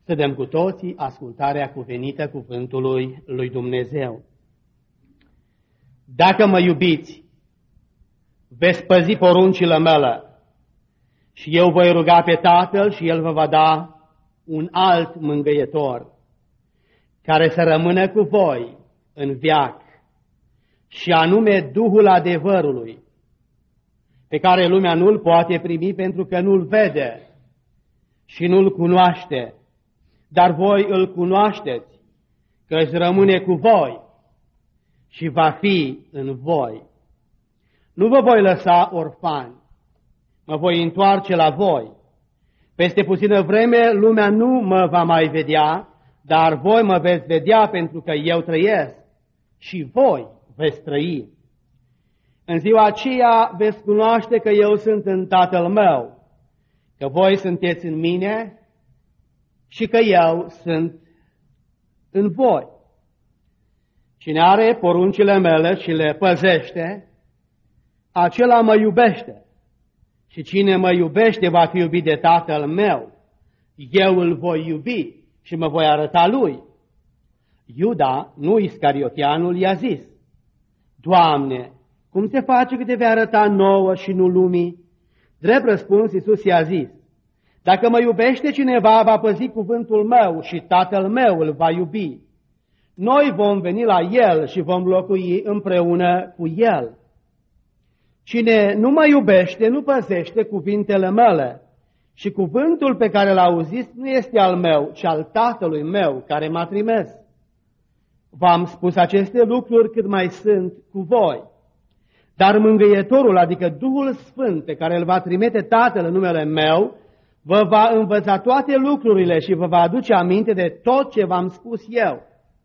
să dăm cu toții ascultarea cuvenită cuvântului lui Dumnezeu. Dacă mă iubiți, veți păzi poruncile mele și eu voi ruga pe Tatăl și El vă va da un alt mângâietor, care să rămână cu voi în veac, și anume Duhul adevărului, pe care lumea nu-l poate primi pentru că nu-l vede și nu-l cunoaște, dar voi îl cunoașteți, că își rămâne cu voi și va fi în voi. Nu vă voi lăsa orfani, mă voi întoarce la voi. Peste puțină vreme lumea nu mă va mai vedea, dar voi mă veți vedea pentru că eu trăiesc și voi veți trăi. În ziua aceea veți cunoaște că eu sunt în Tatăl meu, că voi sunteți în mine și că eu sunt în voi. Cine are poruncile mele și le păzește, acela mă iubește. Și cine mă iubește va fi iubit de Tatăl meu. Eu îl voi iubi și mă voi arăta lui. Iuda, nu Iscariotianul, i-a zis: Doamne, cum se face că te vei arăta nouă și nu lumii? Drept răspuns, Iisus i-a zis: Dacă mă iubește cineva, va păzi cuvântul meu și Tatăl meu îl va iubi. Noi vom veni la el și vom locui împreună cu el. Cine nu mă iubește, nu păzește cuvintele mele. Și cuvântul pe care l-a auzit nu este al meu, ci al Tatălui meu care m-a trimis. V-am spus aceste lucruri cât mai sunt cu voi. Dar Mângâietorul, adică Duhul Sfânt, pe care îl va trimite Tatăl în numele meu, vă va învăța toate lucrurile și vă va aduce aminte de tot ce v-am spus eu.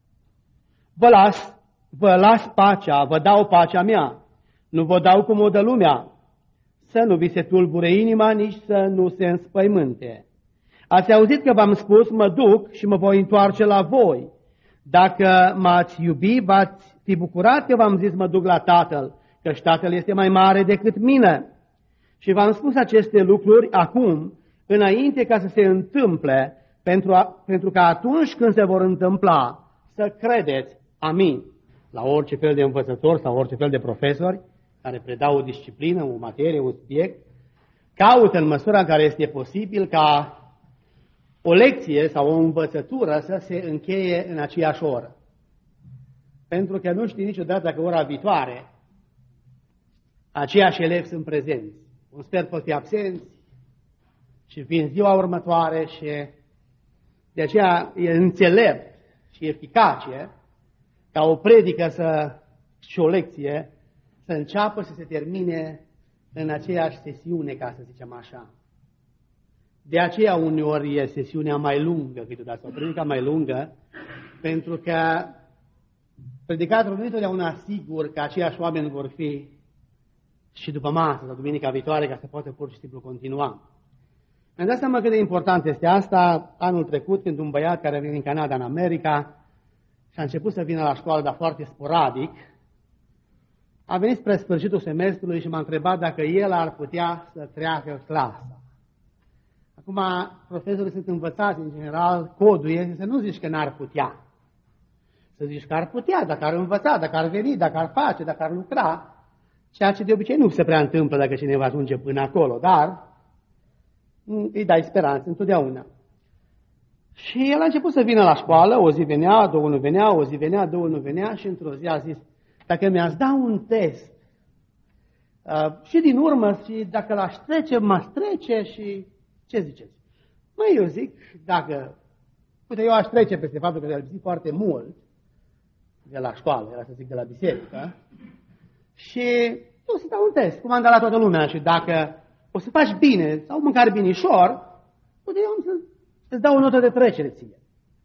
Vă las pacea, vă dau pacea mea, nu vă dau cum o dă lumea. Să nu vi se tulbure inima, nici să nu se înspăimânte. Ați auzit că v-am spus, mă duc și mă voi întoarce la voi. Dacă m-ați iubi, v-ați fi bucurat că v-am zis mă duc la Tatăl, căci Tatăl este mai mare decât mine. Și v-am spus aceste lucruri acum, înainte ca să se întâmple, pentru că atunci când se vor întâmpla, să credeți. Amin. La orice fel de învățător sau orice fel de profesori care predau o disciplină, o materie, un subiect, caută în măsura în care este posibil ca o lecție sau o învățătură să se încheie în aceeași oră. Pentru că nu știi niciodată dacă ora viitoare aceiași elevi sunt prezenți. Un sfert pot fi absenți și vin ziua următoare și de aceea e înțelept și eficace ca o predică și o lecție să înceapă și să se termine în aceeași sesiune, ca să zicem așa. De aceea uneori e sesiunea mai lungă câteodată, sau predica mai lungă, pentru că predicatorul nu întotdeauna sigur că aceiași oameni vor fi și după masă sau duminica viitoare, ca să poată pur și simplu continua. Mi-am dat seama cât de important este asta anul trecut, când un băiat care a venit în Canada, în America, și a început să vină la școală, dar foarte sporadic, a venit spre sfârșitul semestrului și m-a întrebat dacă el ar putea să treacă clasa. Acum, profesorii sunt învățați, în general, codul este să nu zici că n-ar putea. Să zici că ar putea, dacă ar învăța, dacă ar veni, dacă ar face, dacă ar lucra, ceea ce de obicei nu se prea întâmplă dacă cineva ajunge până acolo, dar îi dai speranță întotdeauna. Și el a început să vină la școală, o zi venea, două nu venea, o zi venea, două nu venea și într-o zi a zis: dacă mi-ați da un test și din urmă și dacă l-aș trece, m-aș trece și ce ziceți? Măi, eu zic, dacă, uite, eu aș trece peste faptul că le-am zis foarte mult de la școală, era să zic de la biserică, și eu să dau un test, cum am dat la toată lumea, și dacă o să faci bine sau măcar binișor, uite, eu am să-ți dau o notă de trecere ție.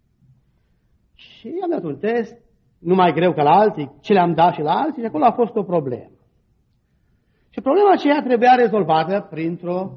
Și am dat un test, nu mai greu ca la alții, ce le-am dat și la alții, și acolo a fost o problemă. Și problema aceea trebuia rezolvată printr-o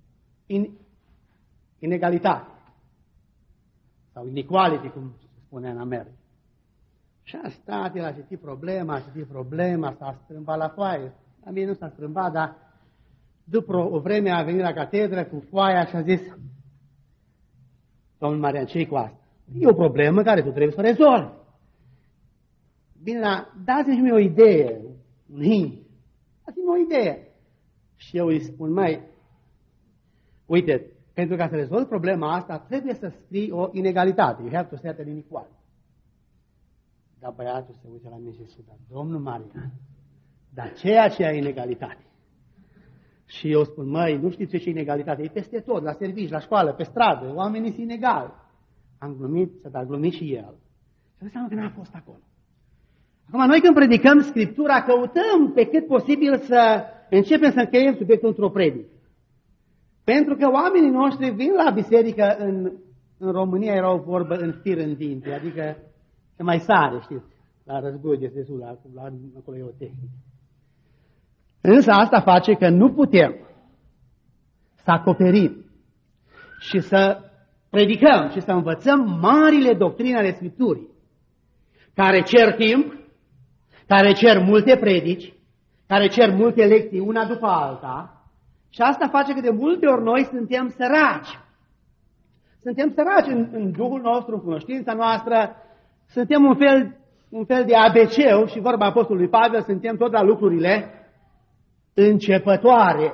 inegalitate. Sau inequality, cum se spune în America. Și a stat, el a citit problema, s-a strâmbat la foaie. La mine nu s-a strâmbat, dar după o vreme a venit la catedră cu foaia și a zis: Domnul Marian, ce-i cu asta? E o problemă care tu trebuie să o rezolvi. Bine, dar dați-mi o idee, un hint. Dați-mi o idee. Și eu îi spun, uite, pentru ca să rezolvi problema asta, trebuie să scrii o inegalitate. You have to set an inequality. Dar băiatul se uită la mine și spune, Domnul Marian, dar ce e inegalitate? Și eu spun, nu știți ce e inegalitate? E peste tot, la servici, la școală, pe stradă, oamenii sunt inegali. Am glumit, dar a glumit și el. Și înseamnă că n-a fost acolo. Acum, noi când predicăm Scriptura, căutăm pe cât posibil să începem să încheiem subiectul într-o predică. Pentru că oamenii noștri vin la biserică, în România era o vorbă în fir în dinți, adică se mai sare, știți, la război de destul, acolo e o tehnică. Însă asta face că nu putem să acoperim și să predicăm și să învățăm marile doctrine ale Scripturii, care cer timp, care cer multe predici, care cer multe lecții una după alta, și asta face că de multe ori noi suntem săraci. Suntem săraci în Duhul nostru, în cunoștința noastră, suntem un fel de ABC-ul și vorba Apostolului Pavel, suntem tot la lucrurile începătoare.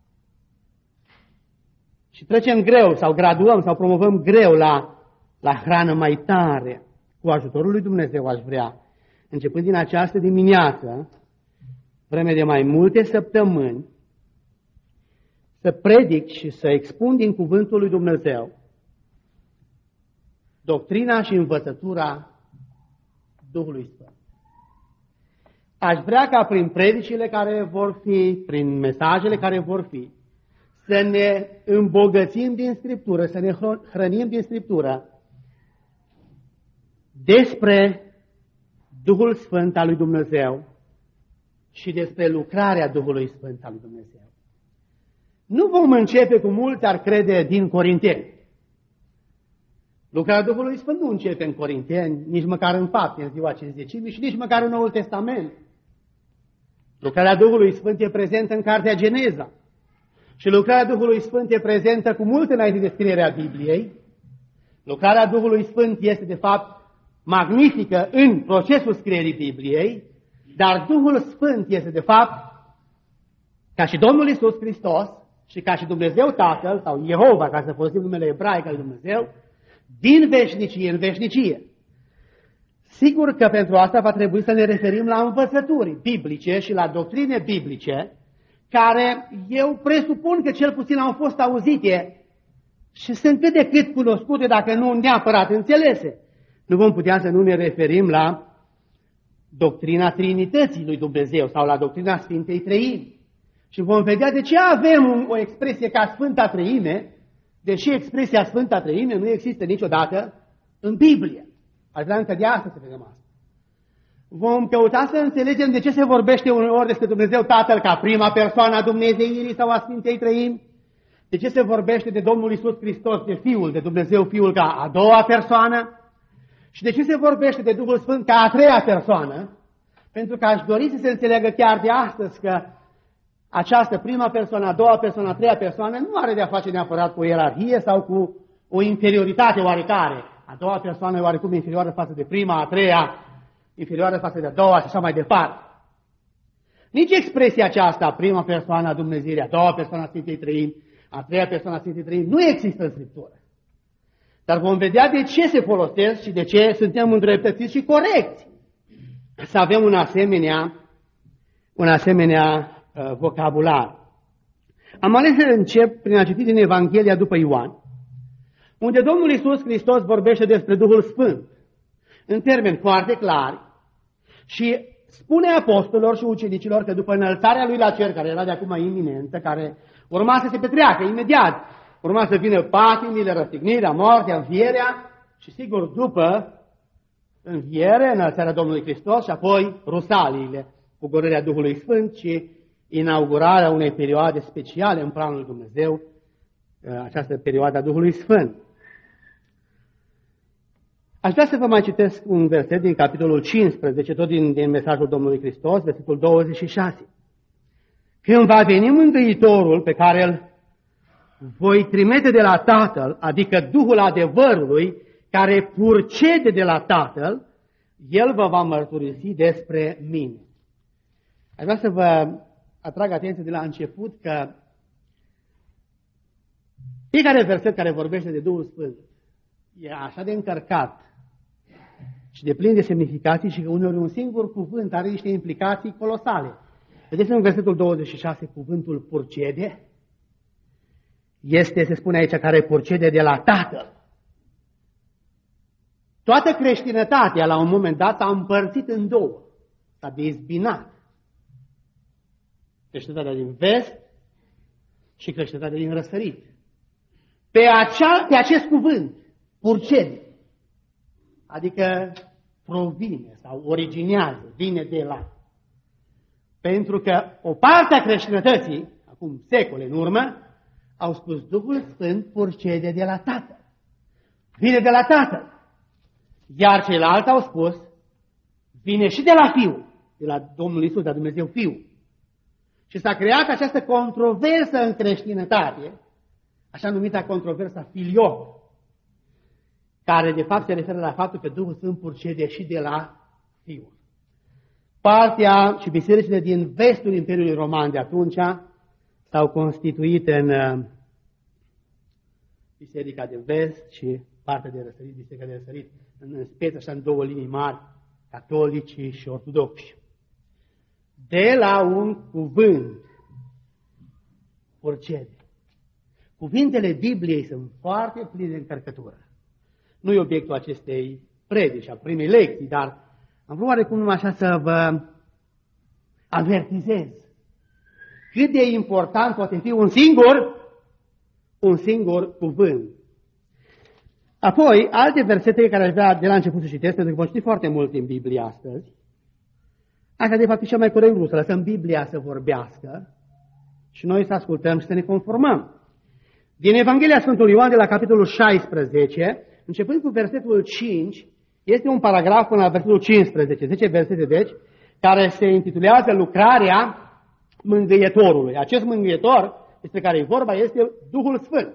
Și trecem greu sau graduăm sau promovăm greu la hrană mai tare. Cu ajutorul lui Dumnezeu aș vrea, începând din această dimineață, vreme de mai multe săptămâni, să predic și să expun din cuvântul lui Dumnezeu doctrina și învățătura Duhului Sfânt. Aș vrea ca prin predicile care vor fi, prin mesajele care vor fi, să ne îmbogățim din Scriptură, să ne hrănim din Scriptură despre Duhul Sfânt al lui Dumnezeu și despre lucrarea Duhului Sfânt al lui Dumnezeu. Nu vom începe, cum mulți ar crede, din Corinteni. Lucrarea Duhului Sfânt nu începe în Corinteni, nici măcar în Fapte, în ziua Cincizecimii și nici măcar în Noul Testament. Lucrarea Duhului Sfânt e prezentă în Cartea Geneza. Și lucrarea Duhului Sfânt e prezentă cu mult înainte de scrierea Bibliei. Lucrarea Duhului Sfânt este, de fapt, magnifică în procesul scrierii Bibliei, dar Duhul Sfânt este, de fapt, ca și Domnul Iisus Hristos și ca și Dumnezeu Tatăl, sau Jehova, ca să folosim numele ebraic al lui Dumnezeu, din veșnicie în veșnicie. Sigur că pentru asta va trebui să ne referim la învățături biblice și la doctrine biblice, care eu presupun că cel puțin au fost auzite și sunt cât de cât cunoscute, dacă nu neapărat înțelese. Nu vom putea să nu ne referim la doctrina Trinității lui Dumnezeu sau la doctrina Sfintei Treimi. Și vom vedea de ce avem o expresie ca Sfânta Treime, deși expresia Sfânta Treime nu există niciodată în Biblie. Aș vrea încă de astăzi să vedem asta. Vom căuta să înțelegem de ce se vorbește uneori despre Dumnezeu Tatăl ca prima persoană a Dumnezeirii sau a Sfintei Treimi, de ce se vorbește de Domnul Iisus Hristos, de Fiul, de Dumnezeu Fiul ca a doua persoană și de ce se vorbește de Duhul Sfânt ca a treia persoană, pentru că aș dori să se înțeleagă chiar de astăzi că această prima persoană, a doua persoană, a treia persoană nu are de-a face neapărat cu o ierarhie sau cu o inferioritate oarecare. A doua persoană e oarecum inferioară față de prima, a treia inferioară față de a doua și așa mai departe. Nici expresia aceasta, prima persoană a Dumnezeirii, a doua persoană a Sfintei Treimi, a treia persoană a Sfintei Treimi, nu există în Scriptură. Dar vom vedea de ce se folosesc și de ce suntem îndreptățiți și corecți să avem un asemenea vocabular. Am ales să încep prin a citi din Evanghelia după Ioan, unde Domnul Iisus Hristos vorbește despre Duhul Sfânt, în termeni foarte clari, și spune apostolilor și ucenicilor că după înălțarea lui la cer, care era de acum iminentă, care urma să se petreacă imediat, urma să vină patimile, răstignirea, moartea, învierea și sigur după înviere, înălțarea Domnului Hristos și apoi rusaliile, pogorârea Duhului Sfânt și inaugurarea unei perioade speciale în planul lui Dumnezeu, această perioadă a Duhului Sfânt. Aș vrea să vă mai citesc un verset din capitolul 15, tot din mesajul Domnului Hristos, versetul 26. Când va veni Mântuitorul pe care îl voi trimite de la Tatăl, adică Duhul adevărului, care purcede de la Tatăl, El vă va mărturisi despre mine. Aș vrea să vă atrag atenția de la început că fiecare verset care vorbește de Duhul Sfânt e așa de încărcat și de plin de semnificații și că uneori un singur cuvânt are niște implicații colosale. Vedeți în versetul 26 cuvântul purcede? Este, se spune aici, care purcede de la Tatăl. Toată creștinătatea la un moment dat s-a împărțit în două. S-a dezbinat. Creștinătatea din vest și creștinătatea din răsărit. Pe acest cuvânt, purcede, adică provine sau originează, vine de la. Pentru că o parte a creștinătății, acum secole în urmă, au spus Duhul Sfânt purcede de la Tatăl. Vine de la Tatăl. Iar ceilalți au spus, vine și de la Fiul, de la Domnul Iisus, de la Dumnezeu Fiul. Și s-a creat această controversă în creștinătate, așa numită controversa filioc, care de fapt se referă la faptul că Duhul Sfânt purcede și de la Fiul. Partea și bisericile din vestul Imperiului Roman de atunci s-au constituit în biserica de vest și partea de răsărit, biserica de răsărit, în speță așa în două linii mari, catolici și ortodoxi. De la un cuvânt purcede. Cuvintele Bibliei sunt foarte pline de încărcătură. Nu e obiectul acestei predici, a primei lecții, dar am vrut oarecum numai așa să vă avertizez cât de important poate fi un singur cuvânt. Apoi, alte versete care aș vrea de la început să citesc, pentru că vom ști foarte mult din Biblie astăzi. Asta de fapt e cel mai corect lucru, să lăsăm Biblia să vorbească și noi să ascultăm și să ne conformăm. Din Evanghelia Sfântului Ioan de la capitolul 16, începând cu versetul 5, este un paragraf până la versetul 15, 10 versete deci, care se intitulează Lucrarea Mângâietorului. Acest mângâietor despre care e vorba este Duhul Sfânt.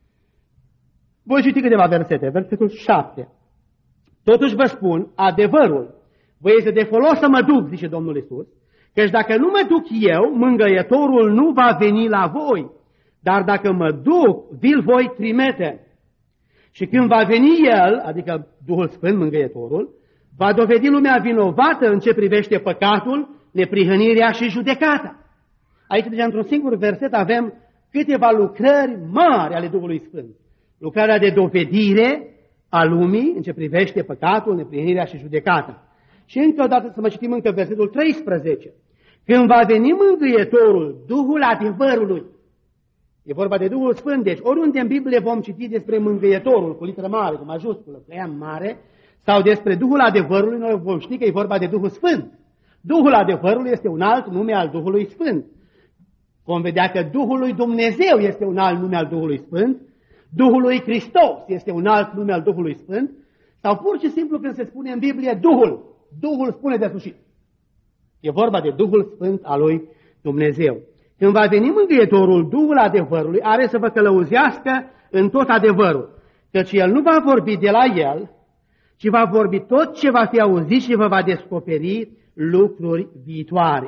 Voi citi câteva versete. Versetul 7. Totuși vă spun adevărul. Vă este de folos să mă duc, zice Domnul Iisus, căci dacă nu mă duc eu, mângâietorul nu va veni la voi. Dar dacă mă duc, vi-l voi trimite. Și când va veni el, adică Duhul Sfânt, mângâietorul, va dovedi lumea vinovată în ce privește păcatul, neprihănirea și judecata. Aici, deja, într-un singur verset, avem câteva lucrări mari ale Duhului Sfânt. Lucrarea de dovedire a lumii în ce privește păcatul, neprihănirea și judecata. Și încă o dată să mă citim încă versetul 13. Când va veni mângâietorul, Duhul adevărului, e vorba de Duhul Sfânt, deci oriunde în Biblie vom citi despre mângâietorul, cu literă mare, cu majusculă, cu ea mare, sau despre Duhul adevărului, noi vom ști că e vorba de Duhul Sfânt. Duhul adevărului este un alt nume al Duhului Sfânt. Vom vedea că Duhul lui Dumnezeu este un alt nume al Duhului Sfânt, Duhul lui Hristos este un alt nume al Duhului Sfânt, sau pur și simplu când se spune în Biblie Duhul spune de sfârșit. E vorba de Duhul Sfânt al lui Dumnezeu. Când va veni mângâietorul, Duhul adevărului are să vă călăuzească în tot adevărul, căci El nu va vorbi de la El, ci va vorbi tot ce va fi auzit și vă va descoperi lucruri viitoare.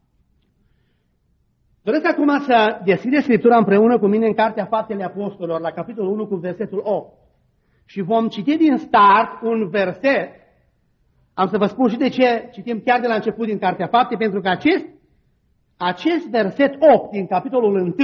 Doresc acum să deschideți Scriptura împreună cu mine în Cartea Faptele Apostolilor, la capitolul 1 cu versetul 8. Și vom citi din start un verset. Am să vă spun și de ce citim chiar de la început din Cartea Fapte, pentru că acest verset 8 din capitolul 1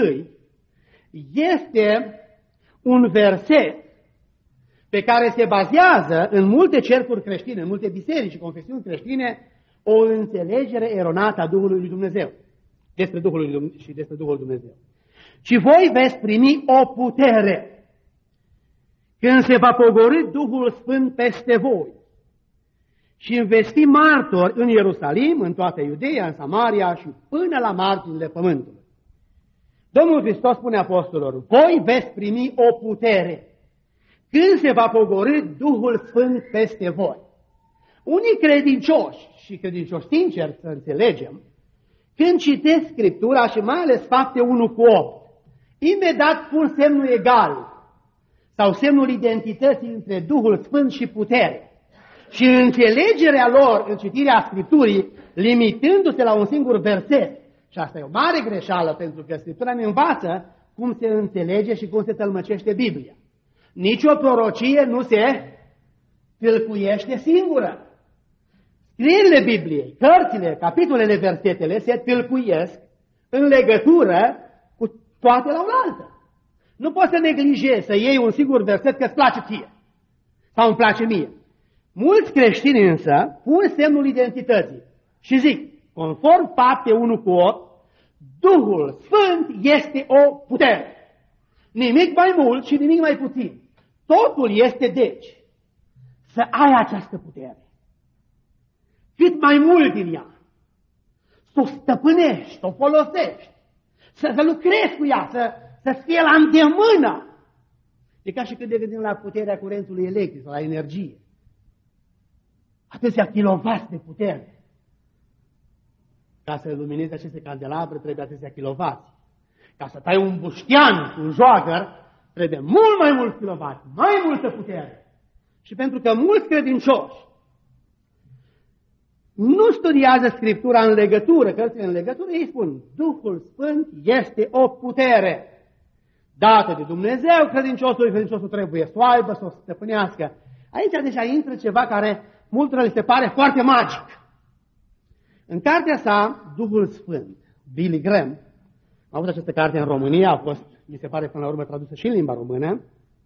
este un verset pe care se bazează în multe cercuri creștine, în multe biserici și confesiuni creștine, o înțelegere eronată a Duhului lui Dumnezeu. Despre Duhul lui Dumnezeu și despre Duhul lui Dumnezeu. Și voi veți primi o putere când se va pogorî Duhul Sfânt peste voi și veți fi martori în Ierusalim, în toată Iudeea, în Samaria și până la marginile pământului. Domnul Hristos spune apostolilor, voi veți primi o putere când se va pogorî Duhul Sfânt peste voi. Unii credincioși și credincioși sinceri să înțelegem, când citesc Scriptura și mai ales Fapte 1 cu 8, imediat pun semnul egal sau semnul identității între Duhul Sfânt și putere. Și înțelegerea lor în citirea Scripturii, limitându-se la un singur verset. Și asta e o mare greșeală, pentru că Scriptura ne învață cum se înțelege și cum se tălmăcește Biblia. Nici o prorocie nu se tâlcuiește singură. Scrierile Bibliei, cărțile, capitolele, versetele se tâlcuiesc în legătură cu toate la oaltă. Nu poți să neglijezi, să iei un singur verset că îți place ție sau îmi place mie. Mulți creștini însă pun semnul identității și zic, conform Fapte 1:8, Duhul Sfânt este o putere. Nimic mai mult și nimic mai puțin. Totul este deci să ai această putere. Cât mai mult din ea. Să o stăpânești, să o folosești, să lucrezi cu ea, să fie la îndemână. E ca și când ne gândim la puterea curentului electric sau la energie. Atâția kilovați de putere. Ca să luminezi aceste candelabre trebuie atâția kilovați. Ca să tai un buștean cu un joagăr trebuie mult mai mulți kilovați, mai multă putere. Și pentru că mulți credincioși nu studiază Scriptura în legătură, cărțile în legătură, ei spun, Duhul Sfânt este o putere dată de Dumnezeu, credinciosul trebuie să o aibă, să o stăpânească. Aici deja intră ceva care multora le se pare foarte magic. În cartea sa, Duhul Sfânt, Billy Graham, a avut această carte în România, a fost, mi se pare, până la urmă tradusă și în limba română.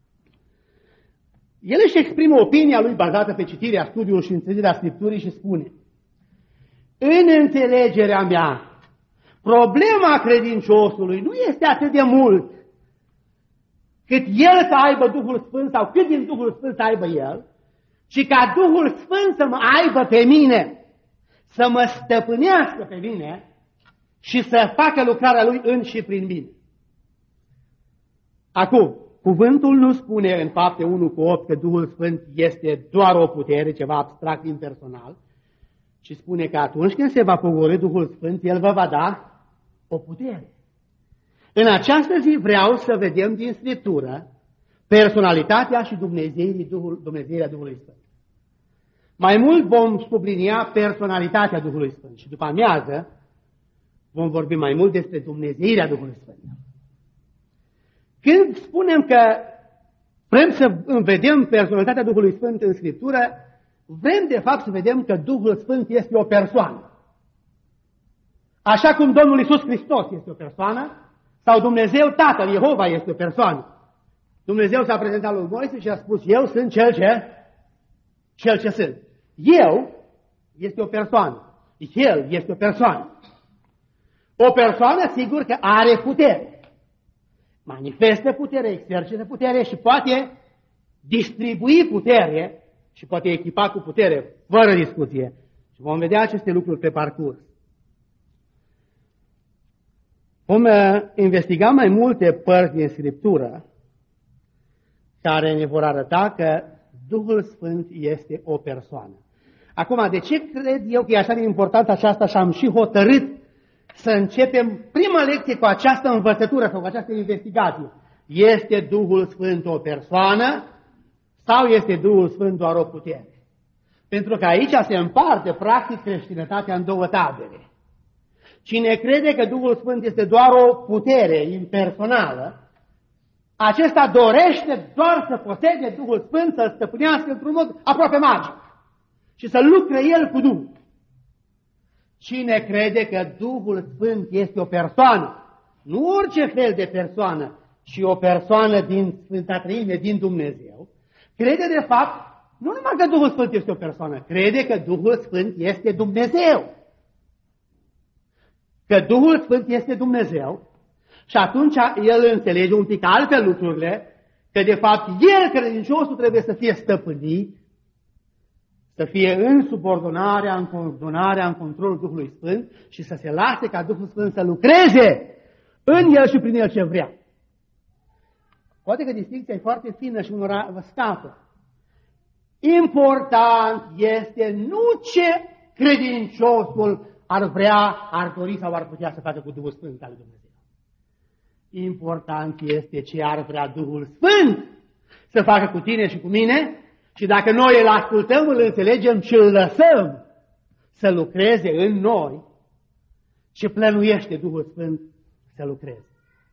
El își exprimă opinia lui bazată pe citirea, studiul și înțelegerea Scripturii și spune: în înțelegerea mea, problema credinciosului nu este atât de mult cât el să aibă Duhul Sfânt sau cât din Duhul Sfânt să aibă el, ci ca Duhul Sfânt să mă aibă pe mine, să mă stăpânească pe mine și să facă lucrarea lui în și prin mine. Acum, cuvântul nu spune în Fapte 1:8 că Duhul Sfânt este doar o putere, ceva abstract, impersonal, ci spune că atunci când se va pogorî Duhul Sfânt, El vă va da o putere. În această zi vreau să vedem din Scriptură personalitatea și dumnezeirea Duhului Sfânt. Mai mult vom sublinia personalitatea Duhului Sfânt și după amiază vom vorbi mai mult despre dumnezeirea Duhului Sfânt. Când spunem că vrem să vedem personalitatea Duhului Sfânt în Scriptură, vrem de fapt să vedem că Duhul Sfânt este o persoană. Așa cum Domnul Iisus Hristos este o persoană, sau Dumnezeu Tatăl, Jehova, este o persoană. Dumnezeu s-a prezentat lui Moise și a spus, eu sunt cel ce sunt. Eu este o persoană. El este o persoană. O persoană, sigur că are putere. Manifestă putere, exercită putere și poate distribui putere și poate echipa cu putere, fără discuție. Și vom vedea aceste lucruri pe parcurs. Vom investiga mai multe părți din Scriptură care ne vor arăta că Duhul Sfânt este o persoană. Acum, de ce cred eu că e așa de important aceasta și am și hotărât să începem prima lecție cu această învățătură sau cu această investigație? Este Duhul Sfânt o persoană sau este Duhul Sfânt doar o putere? Pentru că aici se împarte practic creștinătatea în două tabere. Cine crede că Duhul Sfânt este doar o putere impersonală, acesta dorește doar să posede Duhul Sfânt, să-L stăpânească într-un mod aproape magic și să lucre El cu Duhul. Cine crede că Duhul Sfânt este o persoană, nu orice fel de persoană, ci o persoană din Sfânta Treime, din Dumnezeu, crede de fapt, nu numai că Duhul Sfânt este o persoană, crede că Duhul Sfânt este Dumnezeu. Că Duhul Sfânt este Dumnezeu și atunci el înțelege un pic altfel lucrurile, că de fapt el, credinciosul, trebuie să fie stăpânit, să fie în subordonarea, în coordonarea, în controlul Duhului Sfânt și să se lase ca Duhul Sfânt să lucreze în el și prin el ce vrea. Poate că distincția e foarte fină și unora vă scapă. Important este nu ce credinciosul ar vrea, ar dori sau ar putea să facă cu Duhul Sfânt al lui Dumnezeu. Important este ce ar vrea Duhul Sfânt să facă cu tine și cu mine și dacă noi îl ascultăm, îl înțelegem și îl lăsăm să lucreze în noi, ce plănuiește Duhul Sfânt să lucreze.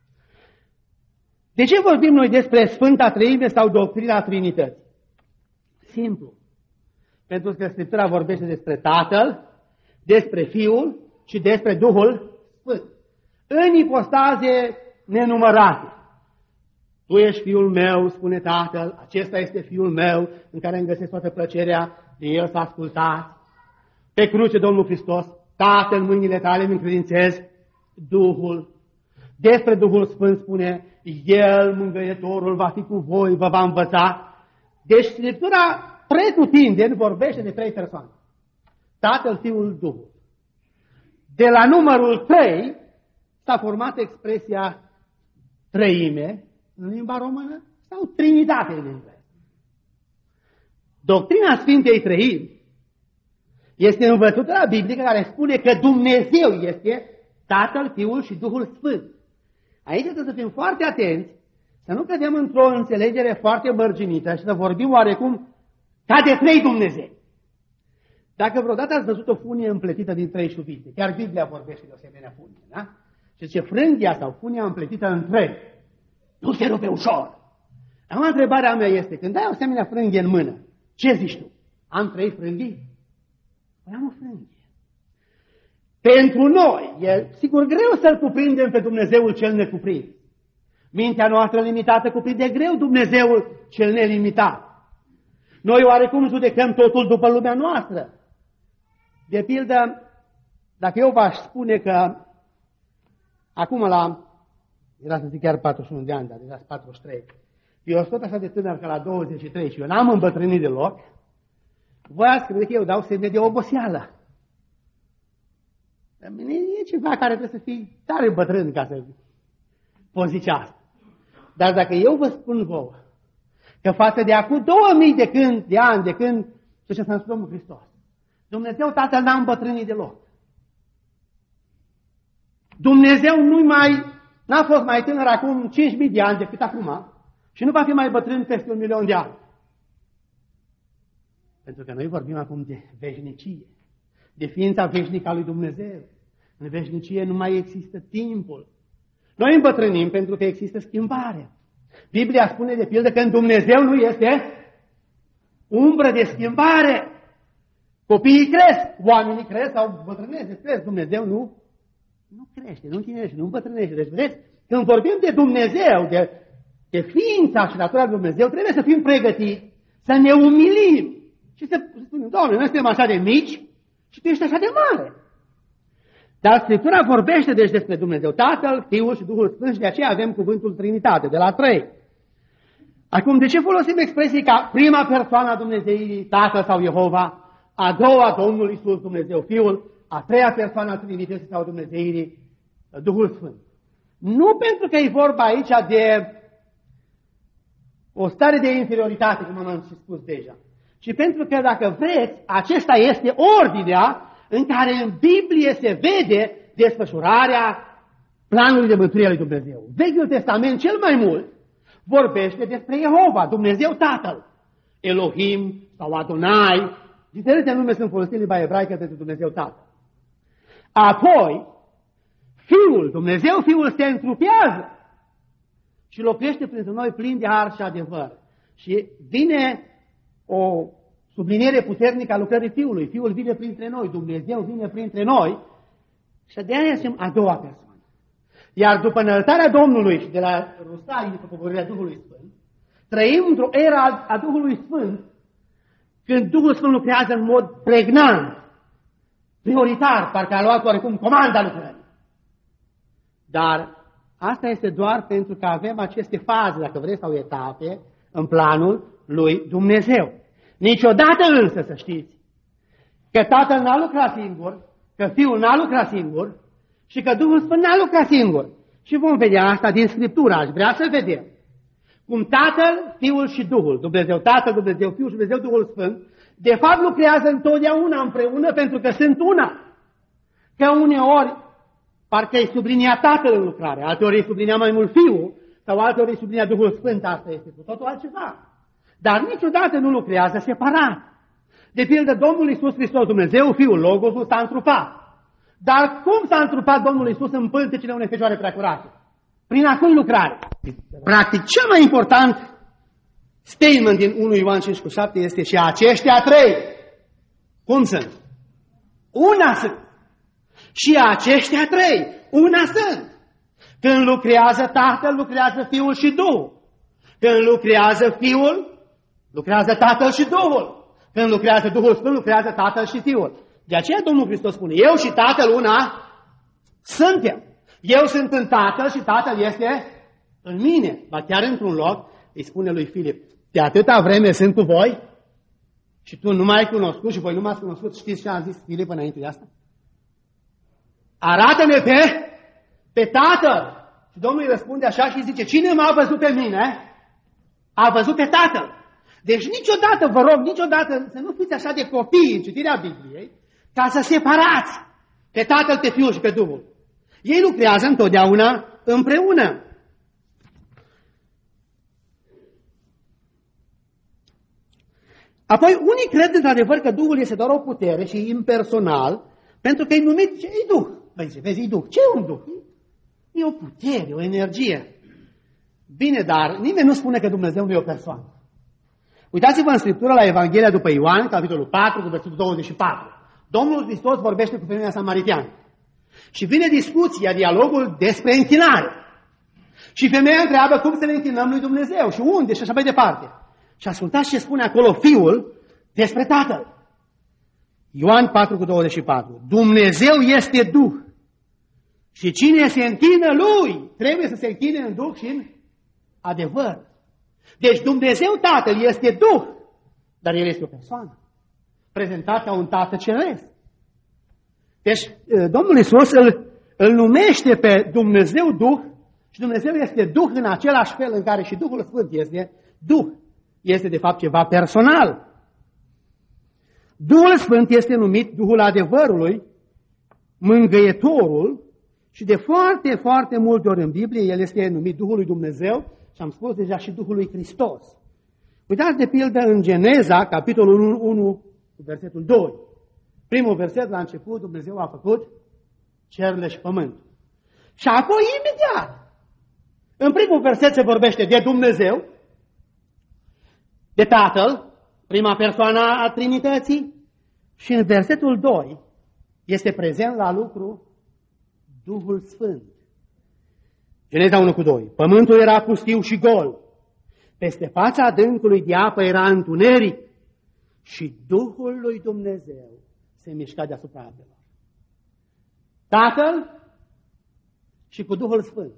De ce vorbim noi despre Sfânta Treime sau doctrina Trinității? Simplu. Pentru că Scriptura vorbește despre Tatăl, despre Fiul și despre Duhul Sfânt. În ipostaze nenumărate. Tu ești Fiul meu, spune Tatăl, acesta este Fiul meu, în care îmi găsesc toată plăcerea, de El să ascultați. Pe cruce Domnul Hristos, Tatăl, în mâinile tale îmi încredințez Duhul. Despre Duhul Sfânt spune, El, Mângâietorul, va fi cu voi, vă va învăța. Deci Scriptura pretutindeni vorbește de 3 persoane. Tatăl, Fiul, Duhul. De la numărul 3 s-a format expresia treime în limba română sau trinitate în engleză. Doctrina Sfintei Treimi este învățătura biblică care spune că Dumnezeu este Tatăl, Fiul și Duhul Sfânt. Aici trebuie să fim foarte atenți, să nu cădem într-o înțelegere foarte mărginită și să vorbim oarecum ca de 3 Dumnezei. Dacă vreodată ați văzut o funie împletită din 3 șuvite, chiar Biblia vorbește de o asemenea funie, da? Și zice, frânghia sau funia împletită în 3 nu se rupe ușor. Acum întrebarea mea este, când ai o asemenea frânghie în mână, ce zici tu? Am 3 frânghii? Păi am o frânghie. Pentru noi, e sigur greu să-L cuprindem pe Dumnezeul cel necuprins. Mintea noastră limitată cuprinde greu Dumnezeul cel nelimitat. Noi oarecum judecăm totul după lumea noastră. De pildă, dacă eu v-aș spune că acum era să zic chiar 41 de ani, dar deja 43, eu sunt tot așa de tânăr ca la 23 și eu n-am îmbătrânit deloc, voi ați crede că eu dau semne de oboseală. Dar mine e ceva care trebuie să fii tare bătrân ca să poți zice asta. Dar dacă eu vă spun vouă că față de acum 2000 de ani de când ce s-a născut Domnul Hristos, Dumnezeu Tatăl n-a îmbătrânit deloc. Dumnezeu n-a fost mai tânăr acum 5.000 de ani decât acum și nu va fi mai bătrân peste 1.000.000 de ani. Pentru că noi vorbim acum de veșnicie, de ființa veșnică a lui Dumnezeu. În veșnicie nu mai există timpul. Noi îmbătrânim pentru că există schimbare. Biblia spune de pildă că în Dumnezeu nu este umbră de schimbare. Copiii cresc, oamenii cresc sau bătrânesc, cresc. Dumnezeu nu crește, nu tinerește, nu îmbătrânește. Deci vedeți, când vorbim de Dumnezeu, de ființa și natura lui Dumnezeu, trebuie să fim pregătiți să ne umilim și să spunem, Doamne, noi suntem așa de mici și Tu ești așa de mare. Dar Scriptura vorbește deci despre Dumnezeu Tatăl, Fiul și Duhul Sfânt și de aceea avem cuvântul Trinitate, de la 3. Acum, de ce folosim expresii ca prima persoană a Dumnezeirii, Tatăl sau Jehova, a doua Domnul Iisus Dumnezeu Fiul, a treia persoană a Trinității sau Dumnezeirii, Duhul Sfânt? Nu pentru că e vorba aici de o stare de inferioritate, cum am spus deja, ci pentru că, dacă vreți, acesta este ordinea în care în Biblie se vede desfășurarea planului de mântuire a lui Dumnezeu. Vechiul Testament cel mai mult vorbește despre Jehova, Dumnezeu Tatăl, Elohim sau Adonai, diferite nume sunt folosite în limba ebraică pentru Dumnezeu Tatăl. Apoi, Fiul, Dumnezeu Fiul se întrupează și locuiește printre noi plin de har și adevăr. Și vine o subliniere puternică a lucrării Fiului. Fiul vine printre noi, Dumnezeu vine printre noi și de aia suntem a doua persoană. Iar după înăltarea Domnului și de la Rusalii, după coborârea Duhului Sfânt, trăim într-o era a Duhului Sfânt, când Duhul Sfânt lucrează în mod pregnant, prioritar, parcă a luat oarecum comanda lucrării. Dar asta este doar pentru că avem aceste faze, dacă vreți, sau etape, în planul lui Dumnezeu. Niciodată însă, să știți, că Tatăl n-a lucrat singur, că Fiul n-a lucrat singur și că Duhul Sfânt n-a lucrat singur. Și vom vedea asta din Scriptură, aș vrea să vedem. Cum Tatăl, Fiul și Duhul, Dumnezeu Tatăl, Dumnezeu Fiul și Dumnezeu Duhul Sfânt, de fapt lucrează întotdeauna împreună pentru că sunt una. Că uneori parcă îi sublinia Tatăl în lucrare, alteori îi sublinia mai mult Fiul, sau alteori îi sublinia Duhul Sfânt, asta este cu totul altceva. Dar niciodată nu lucrează separat. De pildă, Domnul Iisus Hristos, Dumnezeu, Fiul, Logosul, s-a întrupat. Dar cum s-a întrupat Domnul Iisus în pântecele unei Fecioare Preacurate? Prin acum lucrare. Practic, cel mai important statement din 1 Ioan 5,7 este și aceștia trei. Cum sunt? Una sunt. Și aceștia trei, una sunt. Când lucrează Tatăl, lucrează Fiul și Duhul. Când lucrează Fiul, lucrează Tatăl și Duhul. Când lucrează Duhul Sfânt, lucrează Tatăl și Fiul. De aceea Domnul Hristos spune, eu și Tatăl una suntem. Eu sunt în Tatăl și Tatăl este în mine. Ba chiar într-un loc îi spune lui Filip, de atâta vreme sunt cu voi și tu nu m-ai cunoscut și voi nu m-ați cunoscut. Știți ce a zis Filip înainte de asta? Arată-ne pe Tatăl. Și Domnul îi răspunde așa și zice, cine m-a văzut pe mine, a văzut pe Tatăl. Deci niciodată, vă rog, niciodată să nu fiți așa de copii în citirea Bibliei, ca să separați pe Tatăl, pe Fiul și pe Duhul. Ei lucrează întotdeauna împreună. Apoi, unii cred într-adevăr că Duhul este doar o putere și impersonal, pentru că e numit, e Duh. Vezi, e Duh. Ce e un Duh? E o putere, o energie. Bine, dar nimeni nu spune că Dumnezeu nu e o persoană. Uitați-vă în Scriptură la Evanghelia după Ioan, capitolul 4, cu versetul 24. Domnul Hristos vorbește cu femeia samariteană. Și vine discuția, dialogul despre închinare. Și femeia întreabă cum să ne închinăm lui Dumnezeu și unde și așa mai departe. Și ascultați ce spune acolo Fiul despre Tatăl. Ioan 4 cu 24. Dumnezeu este Duh. Și cine se închină lui, trebuie să se închine în Duh și în adevăr. Deci Dumnezeu Tatăl este Duh, dar El este o persoană, prezentat ca un Tată ceresc. Deci Domnul Iisus îl numește pe Dumnezeu Duh și Dumnezeu este Duh în același fel în care și Duhul Sfânt este Duh. Este de fapt ceva personal. Duhul Sfânt este numit Duhul adevărului, mângâietorul și de foarte, foarte multe ori în Biblie El este numit Duhul lui Dumnezeu și am spus deja și Duhul lui Hristos. Uitați de pildă în Geneza, capitolul 1, versetul 2. Primul verset, la început, Dumnezeu a făcut cerurile și pământul. Și apoi, imediat, în primul verset se vorbește de Dumnezeu, de Tatăl, prima persoană a Trinității, și în versetul 2 este prezent la lucru Duhul Sfânt. Geneza 1 cu 2. Pământul era pustiu și gol. Peste fața adâncului de apă era întuneric și Duhul lui Dumnezeu se mișca deasupra apelor. Tatăl și cu Duhul Sfânt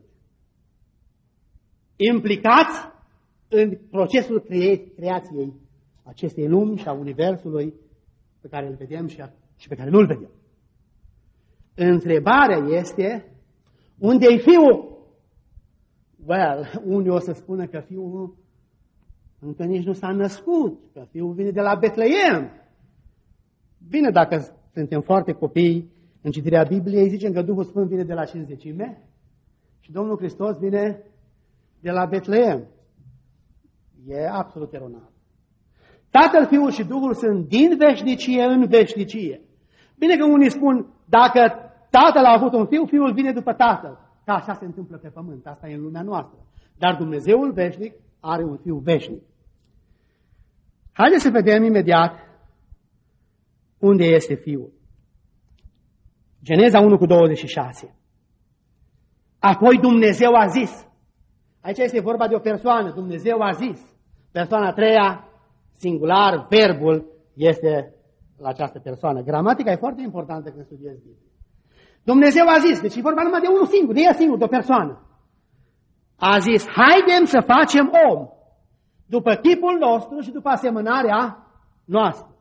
implicați în procesul creației acestei lumi și a universului pe care îl vedem și pe care nu-l vedem. Întrebarea este, unde e Fiul? Unii o să spună că Fiul încă nici nu s-a născut, că Fiul vine de la Betleem. Bine, dacă suntem foarte copii în citirea Bibliei, zicem că Duhul Sfânt vine de la Cincizecime și Domnul Hristos vine de la Betleem. E absolut eronat. Tatăl, Fiul și Duhul sunt din veșnicie în veșnicie. Bine că unii spun, dacă Tatăl a avut un Fiu, Fiul vine după Tatăl. Că așa se întâmplă pe pământ, asta e în lumea noastră. Dar Dumnezeul veșnic are un Fiu veșnic. Haideți să vedem imediat unde este Fiul. Geneza 1 cu 26. Apoi Dumnezeu a zis. Aici este vorba de o persoană. Dumnezeu a zis. Persoana a treia, singular, verbul este la această persoană. Gramatica e foarte importantă când studiezi Biblia. Dumnezeu a zis, deci e vorba numai de unul singur, de ea singur, de o persoană. A zis, haidem să facem om, după chipul nostru și după asemănarea noastră.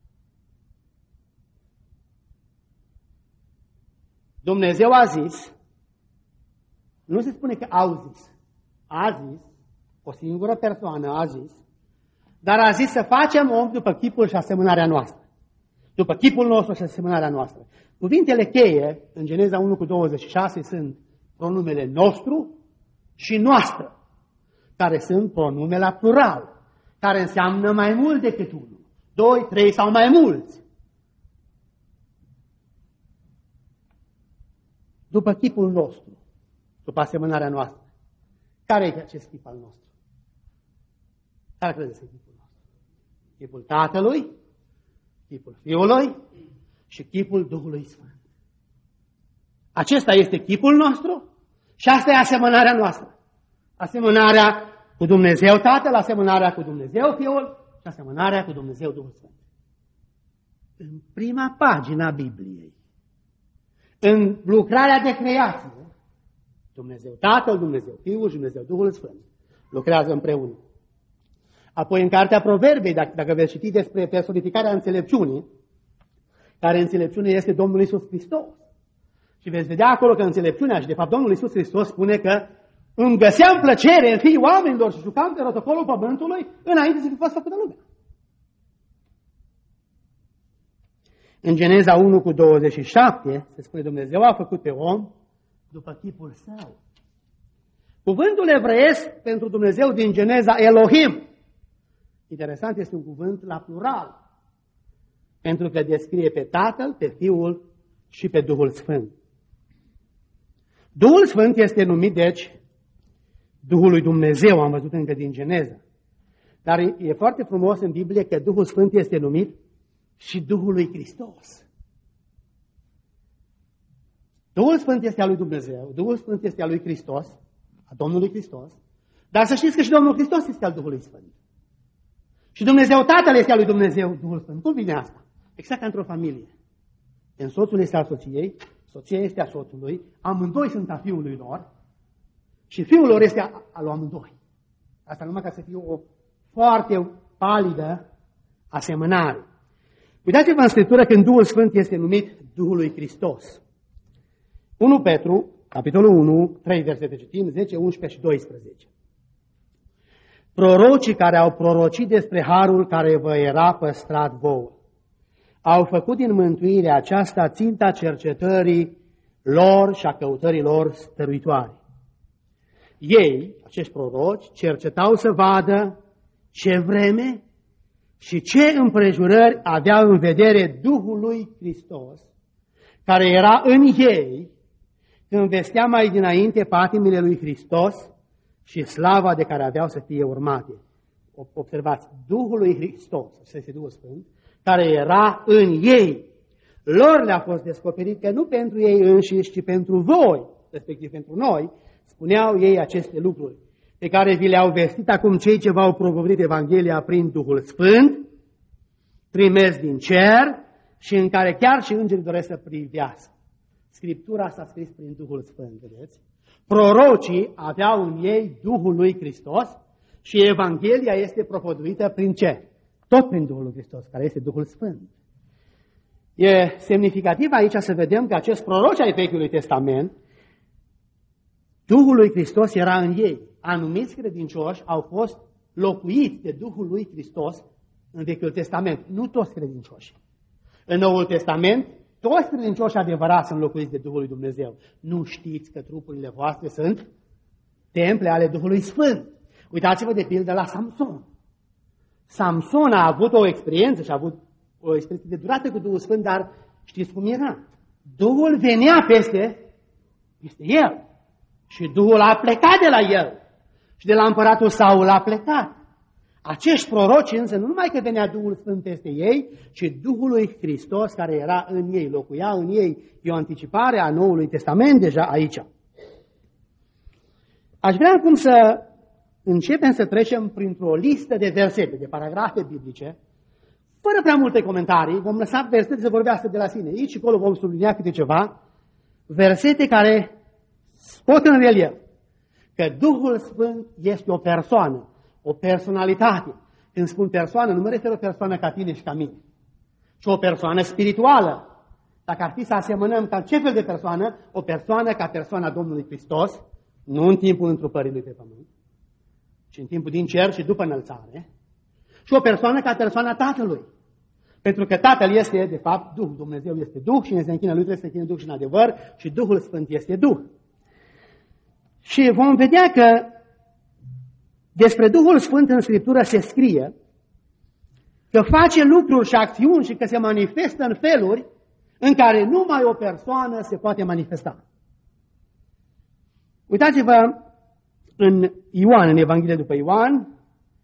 Dumnezeu a zis, nu se spune că au zis, a zis, o singură persoană a zis, dar a zis să facem om după chipul și asemănarea noastră. După chipul nostru și asemănarea noastră. Cuvintele cheie în Geneza 1:26 sunt pronumele nostru și noastră, care sunt pronume la plural, care înseamnă mai mult decât unul, 2, 3 sau mai mulți. După chipul nostru, după asemănarea noastră. Care e acest chip al nostru? Care credeți că e chipul nostru? Chipul Tatălui, chipul Fiului și chipul Duhului Sfânt. Acesta este chipul nostru și asta e asemănarea noastră. Asemănarea cu Dumnezeu Tatăl, asemănarea cu Dumnezeu Fiul și asemănarea cu Dumnezeu Duhul Sfânt. În prima pagină a Bibliei, în lucrarea de creație, Dumnezeu Tatăl, Dumnezeu Fiul și Dumnezeu Duhul Sfânt lucrează împreună. Apoi în cartea Proverbii, dacă veți citi despre personificarea înțelepciunii, care înțelepciune este Domnul Iisus Hristos. Și veți vedea acolo că înțelepciunea și de fapt Domnul Iisus Hristos spune că îmi găseam plăcere în fiii oamenilor și jucam pe rotocolul pământului înainte să fi fost făcută lumea. În Geneza 1:27 se spune Dumnezeu a făcut pe om după chipul său. Cuvântul evreiesc pentru Dumnezeu din Geneza Elohim. Interesant, este un cuvânt la plural, pentru că descrie pe Tatăl, pe Fiul și pe Duhul Sfânt. Duhul Sfânt este numit, deci, Duhul lui Dumnezeu, am văzut încă din Geneza. Dar e foarte frumos în Biblie că Duhul Sfânt este numit și Duhul lui Hristos. Duhul Sfânt este al lui Dumnezeu, Duhul Sfânt este al lui Hristos, a Domnului Hristos, dar să știți că și Domnul Hristos este al Duhului Sfânt. Și Dumnezeu Tatăl este al lui Dumnezeu, Duhul Sfânt. Cum vine asta? Exact ca într-o familie. În soțul este al soției, soția este a soțului, amândoi sunt a fiului lor și fiul lor este al lui amândoi. Asta numai ca să fie o foarte palidă asemănare. Uitați-vă în Scriptură când Duhul Sfânt este numit Duhul lui Hristos. 1 Petru, capitolul 1, 3 versete citim, 10, 11 și 12. Prorocii care au prorocit despre harul care vă era păstrat vouă, au făcut din mântuirea aceasta ținta cercetării lor și a căutării lor stăruitoare. Ei, acești proroci, cercetau să vadă ce vreme și ce împrejurări aveau în vedere Duhul lui Hristos, care era în ei când vestea mai dinainte patimile lui Hristos și slava de care aveau să fie urmate. Observați, Duhul lui Hristos, așa este Duhul Sfânt, care era în ei. Lor le-a fost descoperit că nu pentru ei înșiși, ci pentru voi, respectiv pentru noi, spuneau ei aceste lucruri, pe care vi le-au vestit acum cei ce v-au propovăduit Evanghelia prin Duhul Sfânt, trimis din cer și în care chiar și îngerii doresc să privească. Scriptura s-a scris prin Duhul Sfânt, vedeți? Prorocii aveau în ei Duhul lui Hristos și Evanghelia este propovăduită prin ce? Tot prin Duhul lui Hristos, care este Duhul Sfânt. E semnificativ aici să vedem că acești proroci ai Vechiului Testament, Duhul lui Hristos era în ei. Anumiți credincioși au fost locuiți de Duhul lui Hristos în Vechiul Testament. Nu toți credincioși. În Noul Testament, toți credincioși adevărați sunt locuiți de Duhul lui Dumnezeu. Nu știți că trupurile voastre sunt temple ale Duhului Sfânt. Uitați-vă de pildă la Samson. Samson a avut o experiență și a avut o experiență de durată cu Duhul Sfânt, dar știți cum era? Duhul venea peste el și Duhul a plecat de la el și de la împăratul Saul a plecat. Acești proroci însă nu numai că venea Duhul Sfânt peste ei, ci Duhul lui Hristos care era în ei, locuia în ei. E o anticipare a Noului Testament deja aici. Aș vrea acum să începem să trecem printr-o listă de versete, de paragrafe biblice, fără prea multe comentarii. Vom lăsa versete să vorbească de la sine. Aici și acolo vom sublinia câte ceva. Versete care scot în relief că Duhul Sfânt este o persoană, o personalitate. Când spun persoană, nu mă refer o persoană ca tine și ca mine, ci o persoană spirituală. Dacă ar fi să asemănăm ca ce fel de persoană, o persoană ca persoana Domnului Hristos, nu în timpul întrupării lui pe pământ, ci în timpul din cer și după înălțare, și o persoană ca persoana Tatălui. Pentru că Tatăl este, de fapt, Duh. Dumnezeu este Duh și cine se închină Lui trebuie să se închină Duh și în adevăr și Duhul Sfânt este Duh. Și vom vedea că despre Duhul Sfânt în Scriptură se scrie că face lucruri și acțiuni și că se manifestă în feluri în care numai o persoană se poate manifesta. Uitați-vă în Ioan, în Evanghelia după Ioan,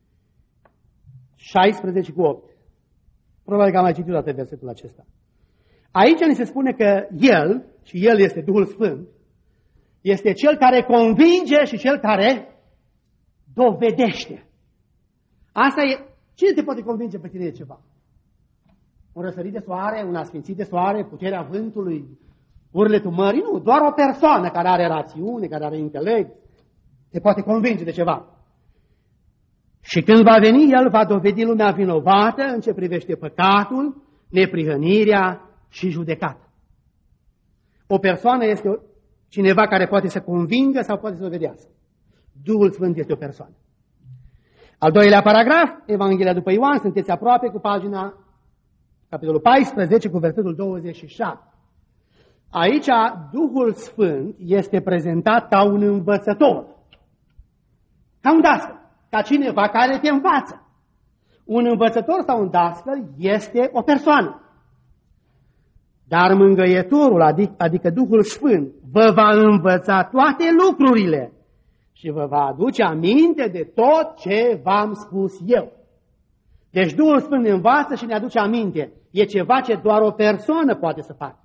16:8. Probabil că am mai citit toate versetul acesta. Aici ni se spune că El, și El este Duhul Sfânt, este Cel care convinge și Cel care dovedește. Asta e. Cine te poate convinge pe tine de ceva? Un răsărit de soare, un asfințit de soare, puterea vântului, urletul mării? Nu, doar o persoană care are rațiune, care are intelect, te poate convinge de ceva. Și când va veni, El va dovedi lumea vinovată în ce privește păcatul, neprihănirea și judecata. O persoană este cineva care poate să convingă sau poate să dovedească. Duhul Sfânt este o persoană. Al doilea paragraf, Evanghelia după Ioan, sunteți aproape cu pagina, capitolul 14, cu versetul 27. Aici Duhul Sfânt este prezentat ca un învățător, ca un dascăl, ca cineva care te învață. Un învățător sau un dascăl este o persoană. Dar mângâietorul, adică Duhul Sfânt, vă va învăța toate lucrurile și vă va aduce aminte de tot ce v-am spus eu. Deci Duhul Sfânt ne învață și ne aduce aminte. E ceva ce doar o persoană poate să facă.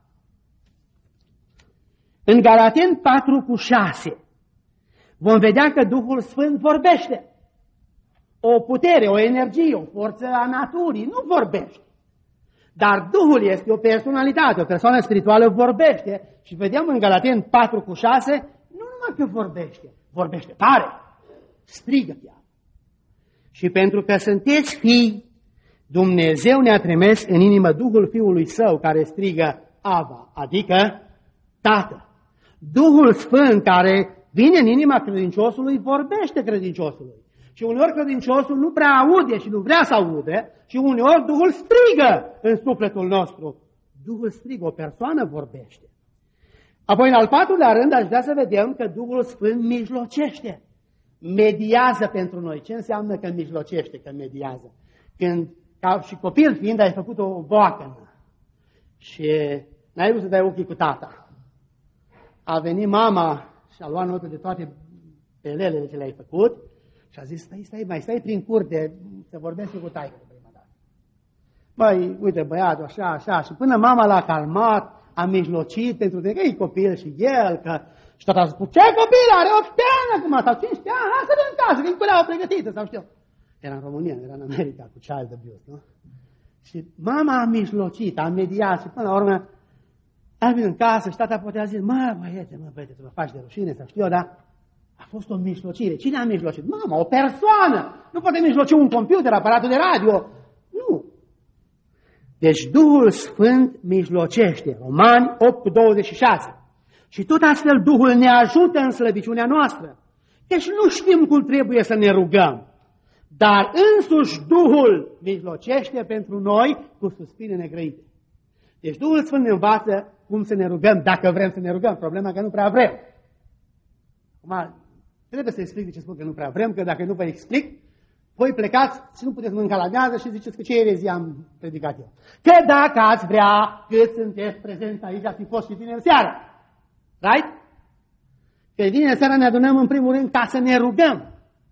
În Galateni 4:6 vom vedea că Duhul Sfânt vorbește. O putere, o energie, o forță a naturii nu vorbește. Dar Duhul este o personalitate, o persoană spirituală vorbește. Și vedem în Galateni 4:6, nu numai că vorbește tare, strigă chiar. Și pentru că sunteți fii, Dumnezeu ne-a trimis în inimă Duhul Fiului Său care strigă Aba, adică Tată. Duhul Sfânt care vine în inima credinciosului vorbește credinciosului. Și uneori credinciosul nu prea aude și nu vrea să aude și uneori Duhul strigă în sufletul nostru. Duhul strigă, o persoană vorbește. Apoi, în al patrulea rând, aș vrea să vedem că Duhul Sfânt mijlocește, mediază pentru noi. Ce înseamnă că mijlocește, că mediază? Când, ca și copil fiind, ai făcut o boacă și n-ai vrut să dai ochii cu tata. A venit mama și a luat notă de toate pelelele ce le-ai făcut și a zis, stai prin curte să vorbesc cu taică de prima dată. Băi, uite băiatul, așa, și până mama l-a calmat, a mijlocit pentru că e copil și el, că și tata a spus, ce copil, are 8 ani acum, sau 15 ani, lasă-l în casă, că e culeaua pregătită, sau știu. Era în România, era în America, cu child abuse, nu? Și mama a mijlocit, a mediat și până la urmă a venit în casă și tata putea zice, băiete, tu mă faci de rușine, sau știu eu, dar a fost o mijlocire. Cine a mijlocit? Mama, o persoană. Nu poate mijloci un computer, aparatul de radio. Nu. Deci Duhul Sfânt mijlocește. Romani 8:26. Și tot astfel Duhul ne ajută în slăbiciunea noastră. Deci nu știm cum trebuie să ne rugăm. Dar însuși Duhul mijlocește pentru noi cu suspine negrăite. Deci Duhul Sfânt ne învață cum să ne rugăm, dacă vrem să ne rugăm. Problema că nu prea vrem. Acum, trebuie să explic de ce spun că nu prea vrem, că dacă nu vă explic, voi plecați și nu puteți mânca la mează și ziceți că ce erezii am predicat eu. Că dacă ați vrea, cât sunteți prezenți aici, ați fi fost și vineri seara. Right? Că vineri seara ne adunăm în primul rând ca să ne rugăm.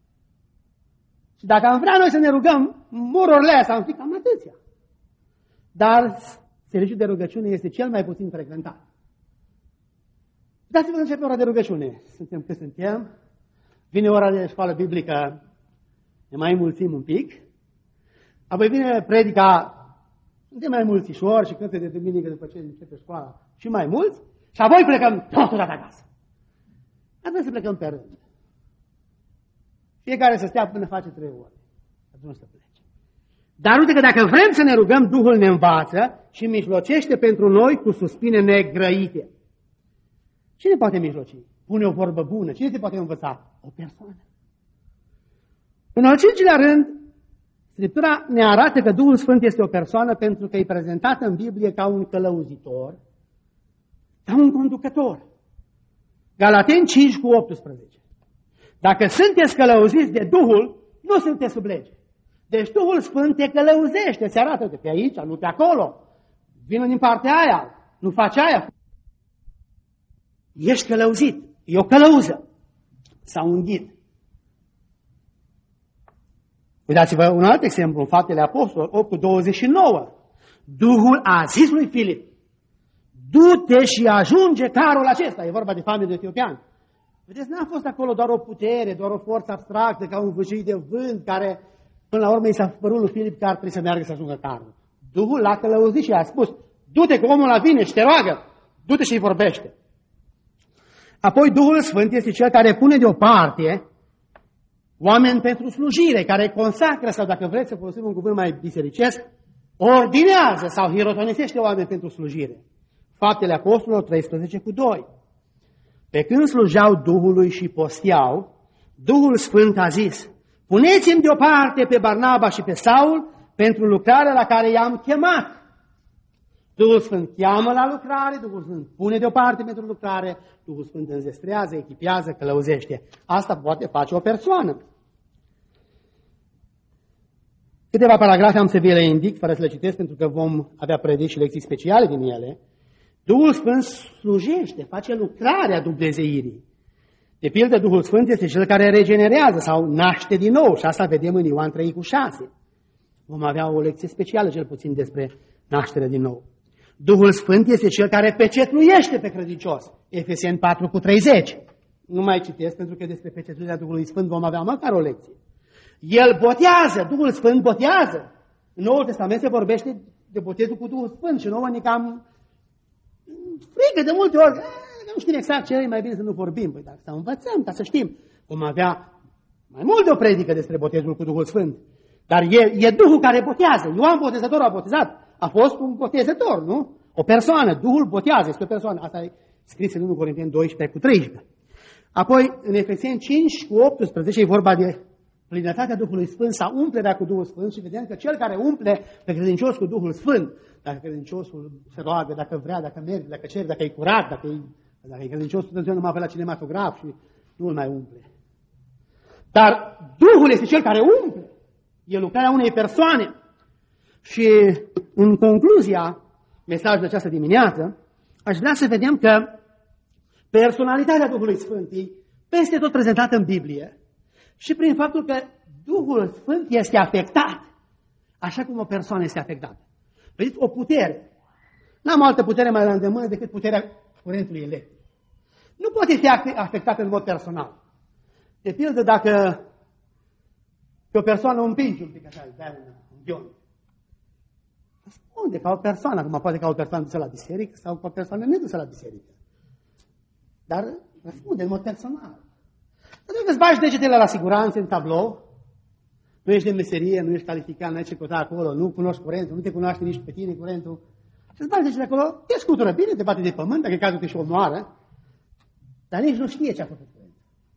Și dacă am vrea noi să ne rugăm, more or less, am fi cam atâția. Dar serviciul de rugăciune este cel mai puțin frecventat. Dați-vă să începe ora de rugăciune. Suntem cât suntem. Vine ora de școală biblică, ne mai mulțim un pic. Apoi vine predica, suntem mai mulțișori și cânte de duminică după ce începe școala și mai mulți. Și apoi plecăm totul de acasă. Atunci să plecăm pe rând. Fiecare să stea până face 3 ore. Atunci să plece. Dar uite că dacă vrem să ne rugăm, Duhul ne învață și mijlocește pentru noi cu suspine negrăite. Cine poate mijloci? Pune o vorbă bună. Cine te poate învăța? O persoană. În al 5-lea rând, Scriptura ne arată că Duhul Sfânt este o persoană pentru că e prezentată în Biblie ca un călăuzitor, ca un conducător. Galateni 5:18. Dacă sunteți călăuziți de Duhul, nu sunteți sub lege. Deci Duhul Sfânt te călăuzește, ți arată de pe aici, nu pe acolo. Vină din partea aia, nu faci aia. Ești călăuzit, e o călăuză. S-a unghit. Uitați-vă un alt exemplu, în Faptele Apostolilor 8:29. Duhul a zis lui Filip, du-te și ajunge carul acesta. E vorba de familie etiopian. Vedeți, n-a fost acolo doar o putere, doar o forță abstractă, ca un vâșit de vânt, care până la urmă i s-a părut lui Filip că ar trebui să meargă să ajungă carul. Duhul l-a călăuzit și a spus, du-te că omul la vine și te roagă, du-te și îi vorbește. Apoi Duhul Sfânt este cel care pune deoparte oameni pentru slujire, care consacră, sau dacă vreți să folosim un cuvânt mai bisericesc, ordinează sau hirotonisește oameni pentru slujire. Faptele Apostolilor 13:2. Pe când slujeau Duhului și postiau, Duhul Sfânt a zis, puneți-mi deoparte pe Barnaba și pe Saul pentru lucrarea la care i-am chemat. Duhul Sfânt cheamă la lucrare, Duhul Sfânt pune deoparte pentru lucrare, Duhul Sfânt înzestrează, echipează, călăuzește. Asta poate face o persoană. Câteva paragrafe am să vi le indic, fără să le citesc, pentru că vom avea predici și lecții speciale din ele. Duhul Sfânt slujește, face lucrarea dumnezeirii. De pildă, Duhul Sfânt este cel care regenerează sau naște din nou și asta vedem în Ioan 3:6. Vom avea o lecție specială, cel puțin, despre nașterea din nou. Duhul Sfânt este cel care pecetluiește pe credincios. Efeseni 4:30. Nu mai citesc, pentru că despre pecetluirea Duhului Sfânt vom avea măcar o lecție. El botează, Duhul Sfânt botează. În Noul Testament se vorbește de botezul cu Duhul Sfânt și nouă ne cam frică de multe ori. Nu știm exact ce e, mai bine să nu vorbim. Păi, dar să învățăm, ca să știm. Vom avea mai mult de o predică despre botezul cu Duhul Sfânt. Dar e Duhul care botează. Ioan Botezătorul a botezat. A fost un botezător, nu? O persoană. Duhul botează, este o persoană. Asta e scris în 1 Corinteni 12:13. Apoi, în Efeseni 5:18 e vorba de plinătatea Duhului Sfânt sau umplerea cu Duhul Sfânt și vedem că cel care umple pe credincios cu Duhul Sfânt, dacă credinciosul se roagă, dacă vrea, dacă merge, dacă cere, dacă e curat, dacă e credinciosul, Dumnezeu numai pe la cinematograf și nu îl mai umple. Dar Duhul este cel care umple. E lucrarea unei persoane. Și în concluzia mesajului de această dimineață, aș vrea să vedem că personalitatea Duhului Sfânt e peste tot prezentată în Biblie și prin faptul că Duhul Sfânt este afectat, așa cum o persoană este afectată. Vedeți, o putere. N-am altă putere mai la îndemână decât puterea curentului electric. Nu poate fi afectată în mod personal. De pildă, dacă pe o persoană împingi un pic așa, îi dai un ghion. Răspunde ca o persoană, acum poate ca o persoană dusă la biserică sau ca o persoană nedusă la biserică. Dar răspunde în mod personal. Pentru că îți bagi degetele la siguranță în tablou, nu ești de meserie, nu ești calificat, nu ai ce căuta acolo, nu cunoști curentul, nu te cunoaște nici pe tine curentul. Și îți bagi degetele acolo, te scutură bine, te bate de pământ, dacă cazul te și omoară, dar nici nu știe ce a făcut curentul.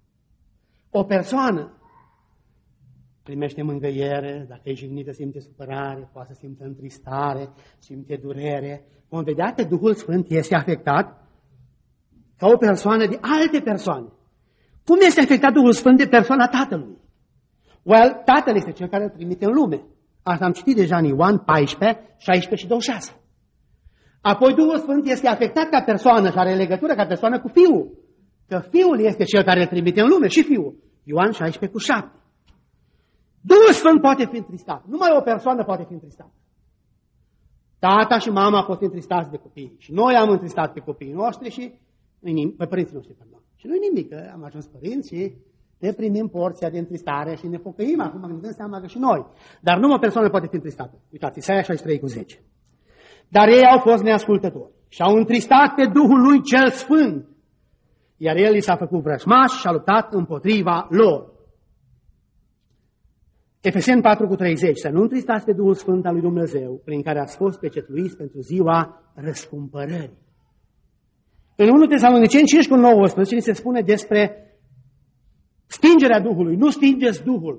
O persoană primește mângâiere, dacă e jignită simte supărare, poate să simte întristare, simte durere. Vom vedea că Duhul Sfânt este afectat ca o persoană de alte persoane. Cum este afectat Duhul Sfânt de persoana Tatălui? Well, Tatăl este cel care îl trimite în lume. Asta am citit deja în Ioan 14, 16 și 26. Apoi Duhul Sfânt este afectat ca persoană și are legătură ca persoană cu Fiul. Că Fiul este cel care îl trimite în lume și Fiul. Ioan 16:7. Duhul Sfânt poate fi întristat. Numai o persoană poate fi întristată. Tata și mama au fost întristați de copii. Și noi am întristat pe copiii noștri și pe părinții noștri, pardon. Și nu-i nimic, că am ajuns părinți și ne primim porția de întristare și ne pocăim acum, când dăm seama că și noi. Dar numai o persoană poate fi întristată. Uitați, Isaia 63:10. Dar ei au fost neascultători și au întristat pe Duhul lui cel Sfânt, iar el li s-a făcut vrăjmaș și a luptat împotriva lor. Efeseni 4:30. Să nu întristați pe Duhul Sfânt al lui Dumnezeu, prin care ați fost pecetluiți pentru ziua răscumpărării. În 1 Tesaloniceni 5:19 se spune despre stingerea Duhului. Nu stingeți Duhul.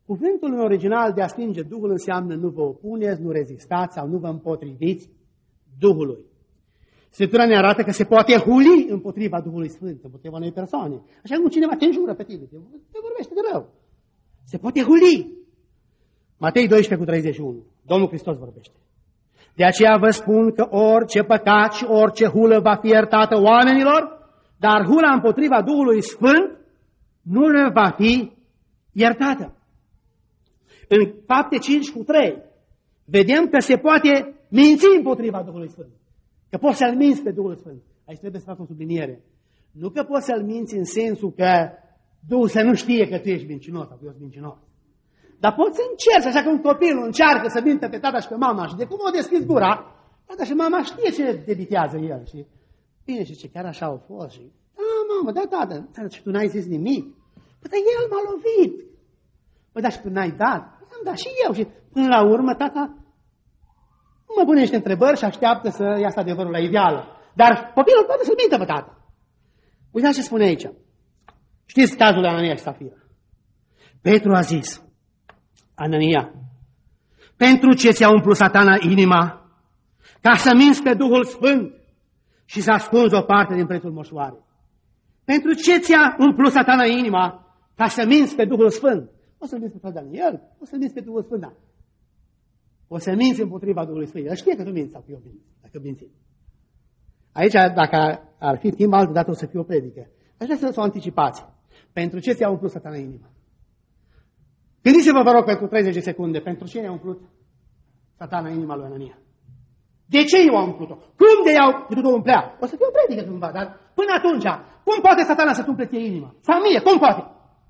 Cuvântul în original de a stinge Duhul înseamnă nu vă opuneți, nu rezistați sau nu vă împotriviți Duhului. Scriptura ne arată că se poate huli împotriva Duhului Sfânt, împotriva unei persoane. Așa cum cineva te înjură pe tine, te vorbește de rău. Se poate huli. Matei 12:31. Domnul Hristos vorbește. De aceea vă spun că orice păcat și orice hulă va fi iertată oamenilor, dar hula împotriva Duhului Sfânt nu le va fi iertată. În Fapte 5:3 vedem că se poate minți împotriva Duhului Sfânt. Că poți să-L minți pe Duhul Sfânt. Aici trebuie să fac o subliniere. Nu că poți să-L minți în sensul că Duhul să nu știe că tu ești mincinos sau că eu sunt mincinos. Dar poți să încerci, așa că un copil încearcă să mintă pe tata și pe mama și de cum o deschis gura, tata și mama știe ce debitează el. Și bine, și ce chiar așa au fost. Și, mamă, da, tată, și tu n-ai zis nimic. Păi, dar el m-a lovit. Păi, dar și tu n-ai dat. Am dat și eu. Și până la urmă, tata nu mă pune niște întrebări și așteaptă să iasă adevărul la iveală. Dar copilul poate să-l mintă pe tata. Uitați ce spune aici. Știți cazul lui Anania și Safira. Petru a zis, Anania, pentru ce ți-a umplut Satana inima? Ca să minți pe Duhul Sfânt și să ascunzi o parte din prețul moșoarei. Pentru ce ți-a umplut Satana inima? Ca să minți pe Duhul Sfânt. O să-l minți pe Daniel, o să-l minți pe Duhul Sfânt, da. O să minți împotriva Duhului Sfânt. El știe că tu minți sau că eu minți, dacă minți. Aici, dacă ar fi timp, altă dată o să fie o predică. Aș vrea să o anticipați. Pentru ce ți-a umplut Satana inima? Gândiți-vă, vă rog, pentru 30 de secunde, pentru ce i-a umplut Satana inima lui Anania? De ce i-a umplut-o? Cum de i-au putut-o umplea? O să fie o predică cândva, dar până atunci, cum poate Satana să-ți umple ție inima? Sau mie, cum poate?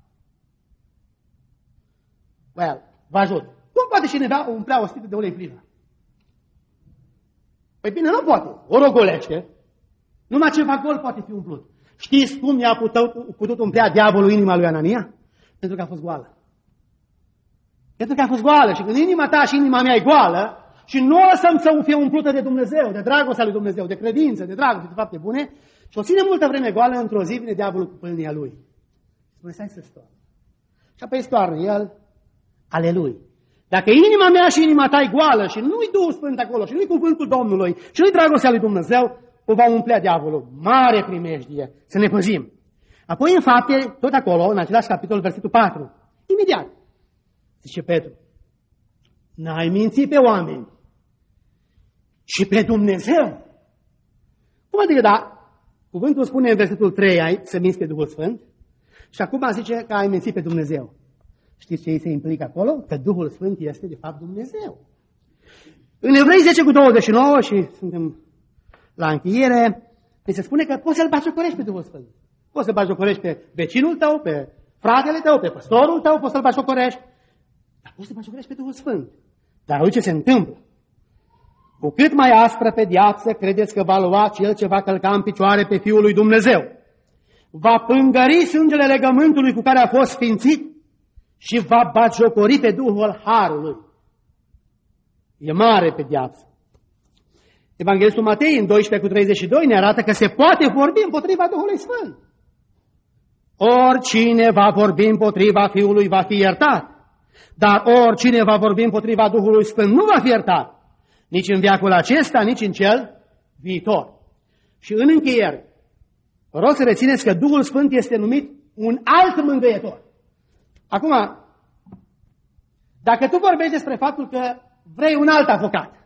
Well, vă ajut. Cum poate cineva umplea o sticlă de ulei plină? Păi bine, nu poate. O rogolește. Numai ceva gol poate fi umplut. Știți cum i-a putut umplea diavolul inima lui Anania? Pentru că a fost goală. Pentru că a fost goală. Și când inima ta și inima mea e goală și nu o să fie umplută de Dumnezeu, de dragostea lui Dumnezeu, de credință, de dragoste, de fapte bune, și o ține multă vreme goală, într-o zi vine diavolul cu pâlnia lui. Spune, stai să stoarnă. Și apoi stoarnă el ale lui. Dacă inima mea și inima ta e goală și nu-i Duhul Sfânt acolo și nu-i cuvântul Domnului și nu-i dragostea lui Dumnezeu, o va umplea diavolul. Mare primejdie. Să ne păzim. Apoi în Fapte, tot acolo, în același capitol, versetul 4, imediat, zice Petru, n-ai mințit pe oameni și pe Dumnezeu. Cum adică, da? Cuvântul spune în versetul 3, ai să minți pe Duhul Sfânt și acum zice că ai mințit pe Dumnezeu. Știți ce se implică acolo? Că Duhul Sfânt este de fapt Dumnezeu. În Evrei 10:29 și suntem la încheiere, se spune că poți să-L batjocorești pe Duhul Sfânt. Poți să-L batjocorești pe vecinul tău, pe fratele tău, pe păstorul tău, poți să-L batjocorești. Dar poți să batjocorești pe Duhul Sfânt. Dar uite ce se întâmplă. Cu cât mai aspră pedeapsă credeți că va lua cel ce va călca în picioare pe Fiul lui Dumnezeu? Va pângări sângele legământului cu care a fost sfințit și va batjocori pe Duhul Harului. E mare pedeapsă. Evanghelistul Matei, în 12:32, ne arată că se poate vorbi împotriva Duhului Sfânt. Oricine va vorbi împotriva Fiului va fi iertat, dar oricine va vorbi împotriva Duhului Sfânt nu va fi iertat, nici în veacul acesta, nici în cel viitor. Și în încheiere, vă rog să rețineți că Duhul Sfânt este numit un alt mângâietor. Acum, dacă tu vorbești despre faptul că vrei un alt avocat,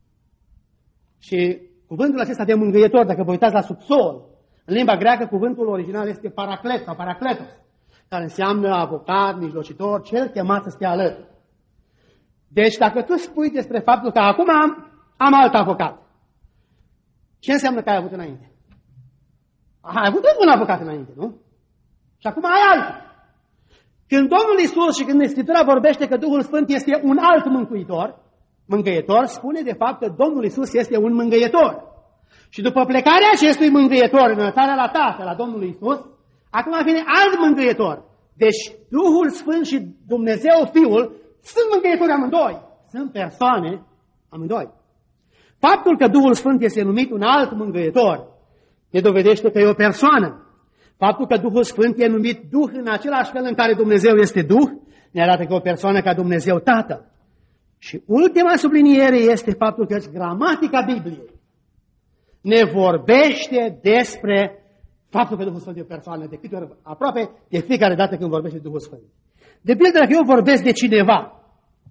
și cuvântul acesta de mângâietor, dacă vă uitați la subsol, în limba greacă cuvântul original este paraclet sau paracletos, care înseamnă avocat, mijlocitor, cel chemat să stea alături. Deci dacă tu spui despre faptul că acum am alt avocat, ce înseamnă că ai avut înainte? Ai avut un avocat înainte, nu? Și acum ai altul. Când Domnul Iisus și când Scriptura vorbește că Duhul Sfânt este un alt mângâietor, spune de fapt că Domnul Iisus este un mângâietor. Și după plecarea acestui mângâietor, înălțarea la Tatăl, la Domnul Iisus, acum vine alt mângâietor. Deci Duhul Sfânt și Dumnezeu Fiul sunt mângâietori amândoi. Sunt persoane amândoi. Faptul că Duhul Sfânt este numit un alt mângâietor ne dovedește că e o persoană. Faptul că Duhul Sfânt e numit Duh în același fel în care Dumnezeu este Duh, ne arată că o persoană ca Dumnezeu Tatăl. Și ultima subliniere este faptul că gramatica Bibliei ne vorbește despre faptul că Duhul Sfânt e o persoană, de câte ori, aproape de fiecare dată când vorbește Duhul Sfânt. De pildă, dacă eu vorbesc de cineva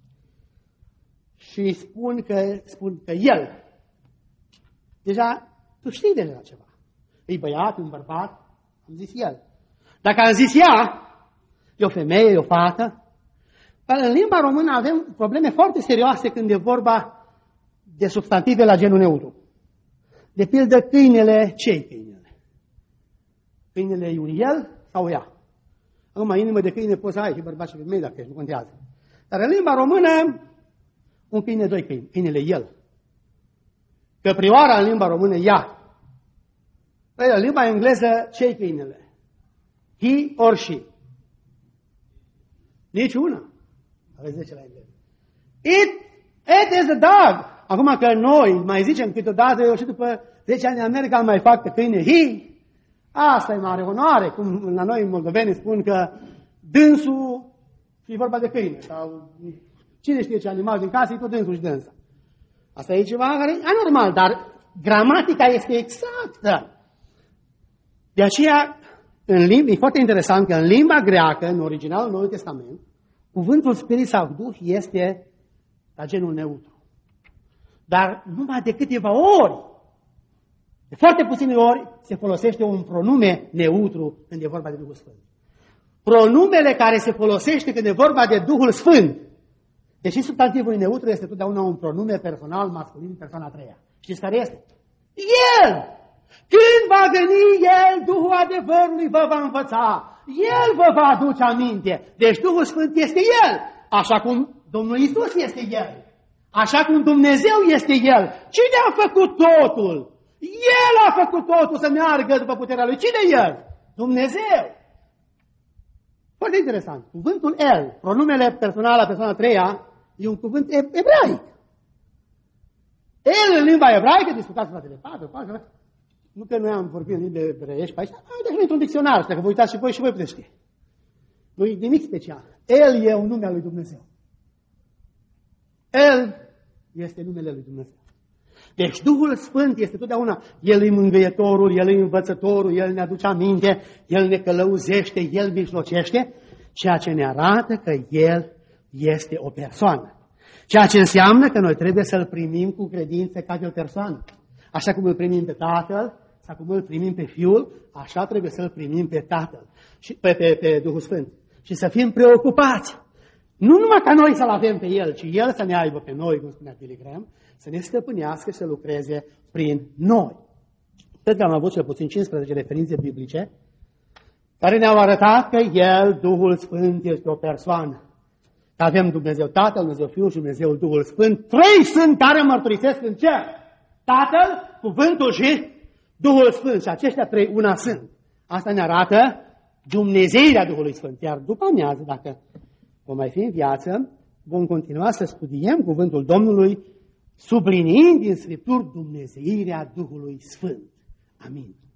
și spun că el, deja tu știi deja ceva. E băiat, un bărbat, am zis el. Dacă am zis ea, e o femeie, e o fată, în limba română avem probleme foarte serioase când e vorba de substantive la genul neutru. De pildă, câinele, ce-i câinele? Câinele e un el sau ea? Acum, inimă de câine poți să ai și bărbați și femei, dacă nu contează. Dar în limba română, un câine, doi câini. Câinele el. Căprioara în limba română, ea. În limba engleză, ce-i câinele? He or she. Nici una. Aveți 10 la engleză. It is a dog. Acum că noi mai zicem câteodată, eu și după 10 ani în America mai fac pe câine he, asta e mare onoare, cum la noi moldoveni spun că dânsul, și e vorba de câine, sau cine știe ce animal din casă, e tot dânsul și dânsa. Asta e ceva care e anormal, dar gramatica este exactă. De aceea, e foarte interesant că în limba greacă, în originalul Noului Testament, cuvântul Spirit sau Duh este la genul neutru. Dar numai de câteva ori, de foarte puține ori, se folosește un pronume neutru când e vorba de Duhul Sfânt. Pronumele care se folosește când e vorba de Duhul Sfânt, deși substantivul neutru este totdeauna un pronume personal masculin, persoana a treia. Știți care este? El! Când va veni El, Duhul adevărului vă va învăța. El vă va aduce aminte. Deci Duhul Sfânt este El. Așa cum Domnul Iisus este El. Așa cum Dumnezeu este El. Cine a făcut totul? El a făcut totul să meargă după puterea Lui. Cine e El? Dumnezeu. Foarte interesant. Cuvântul El, pronumele personal a persoana a treia, e un cuvânt ebraic. El în limba ebraică, discutați fratele Pavel, nu că noi am vorbit în limba evreiești pe aici, deci într-un dicționar, dacă vă uitați și voi puteți ști. Nu e nimic special. El e un nume al lui Dumnezeu. El este numele lui Dumnezeu. Deci Duhul Sfânt este totdeauna, El e mângâietorul, El e învățătorul, El ne aduce aminte, El ne călăuzește, El mijlocește, ceea ce ne arată că El este o persoană. Ceea ce înseamnă că noi trebuie să-L primim cu credință ca pe o persoană. Așa cum îl primim pe Tatăl, sau cum îl primim pe Fiul, așa trebuie să-L primim pe Tatăl și pe Duhul Sfânt. Și să fim preocupați. Nu numai ca noi să-L avem pe El, ci El să ne aibă pe noi, cum spunea Billy Graham, să ne stăpânească și să lucreze prin noi. Cred că am avut cel puțin 15 referințe biblice care ne-au arătat că El, Duhul Sfânt, este o persoană. Că avem Dumnezeu Tatăl, Dumnezeu Fiul și Dumnezeu Duhul Sfânt. Trei sunt care mărturisesc în cer. Tatăl, Cuvântul și Duhul Sfânt. Și aceștia trei una sunt. Asta ne arată Dumnezeirea Duhului Sfânt. Iar după amiază, dacă vom mai fi în viață, vom continua să studiem Cuvântul Domnului, subliniind din Scripturi Dumnezeirea Duhului Sfânt. Amin.